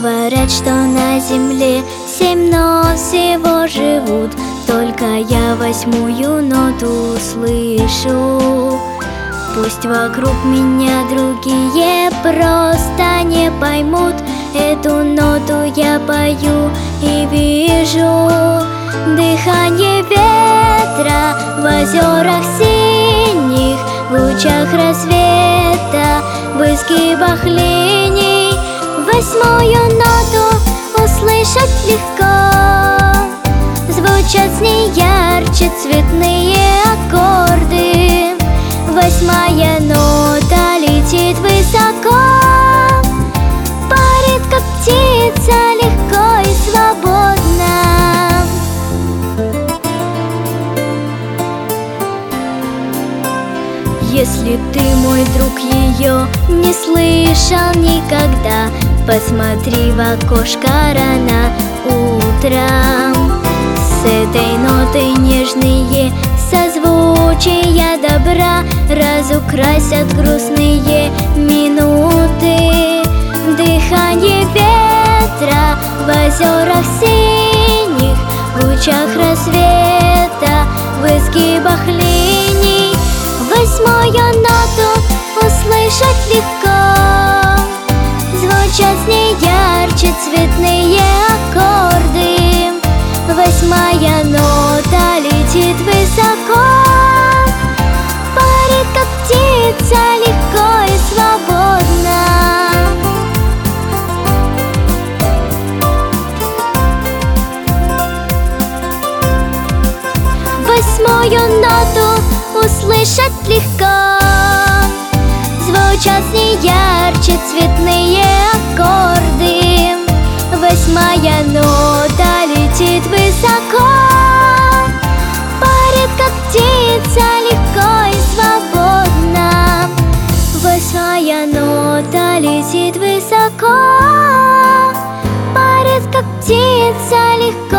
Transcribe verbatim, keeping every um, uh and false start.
Говорят, что на земле семь нот всего живут, только я восьмую ноту слышу. Пусть вокруг меня другие просто не поймут, эту ноту я пою и вижу. Дыхание ветра в озерах синих, в лучах рассвета, в изгибах линий. Восьмую ноту услышать легко, звучат с ней ярче цветные аккорды. Восьмая нота летит высоко, парит как птица легко и свободно. Если ты, мой друг, ее не слышал никогда, посмотри в окошко рано утром. С этой нотой нежные созвучия добра разукрасят грустные минуты. Дыхание ветра в озерах синих, в лучах рассвета, в изгибах линий. Восьмую ноту услышать легко, звучат с ней ярче цветные аккорды. Восьмая нота летит высоко, парит как птица легко и свободно. Восьмую ноту услышать легко, звучат с ней ярче цветные аккорды. Восьмая нота летит высоко, парит как птица легко и свободно. Восьмая нота летит высоко, парит как птица легко